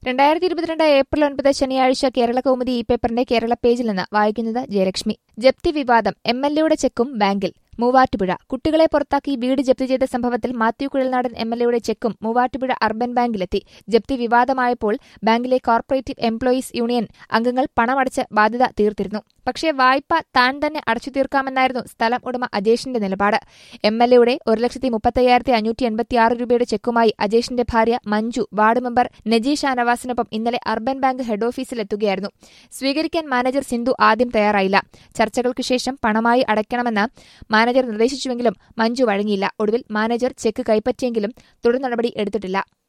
2022 April 9 ശനിയാഴ്ച കേരള കൗമുദി ഈ പേപ്പറിന്റെ കേരള പേജിൽ നിന്ന് വായിക്കുന്നത് ജയലക്ഷ്മി. ജപ്തി വിവാദം, എംഎൽഎയുടെ ചെക്കും ബാങ്കിൽ. മൂവാറ്റുപുഴ കുട്ടികളെ പുറത്താക്കി വീട് ജപ്തി ചെയ്ത സംഭവത്തിൽ മാത്യു കുഴൽനാടൻ എംഎൽഎയുടെ ചെക്കും മൂവാറ്റുപുഴ അർബൻ ബാങ്കിലെത്തി. ജപ്തി വിവാദമായപ്പോൾ ബാങ്കിലെ കോർപ്പറേറ്റീവ് എംപ്ലോയീസ് യൂണിയൻ അംഗങ്ങൾ പണമടച്ച് ബാധ്യത തീർത്തിരുന്നു. പക്ഷേ വായ്പ താൻ തന്നെ അടച്ചു തീർക്കാമെന്നായിരുന്നു സ്ഥലം ഉടമ അജേഷിന്റെ നിലപാട്. എംഎൽഎയുടെ 1,35,586 രൂപയുടെ ചെക്കുമായി അജേഷിന്റെ ഭാര്യ മഞ്ജു വാർഡ് മെമ്പർ നജീഷ നവാസിനൊപ്പം ഇന്നലെ അർബൻ ബാങ്ക് ഹെഡ് ഓഫീസിൽ എത്തുകയായിരുന്നു. സ്വീകരിക്കാൻ മാനേജർ സിന്ധു ആദ്യം തയ്യാറായില്ല. ചർച്ചകൾക്ക് ശേഷം പണമായി അടയ്ക്കണമെന്ന് മാനേജർ നിർദ്ദേശിച്ചുവെങ്കിലും മഞ്ജു വഴങ്ങിയില്ല. ഒടുവിൽ മാനേജർ ചെക്ക് കൈപ്പറ്റിയെങ്കിലും തുടർ നടപടി എടുത്തിട്ടില്ല.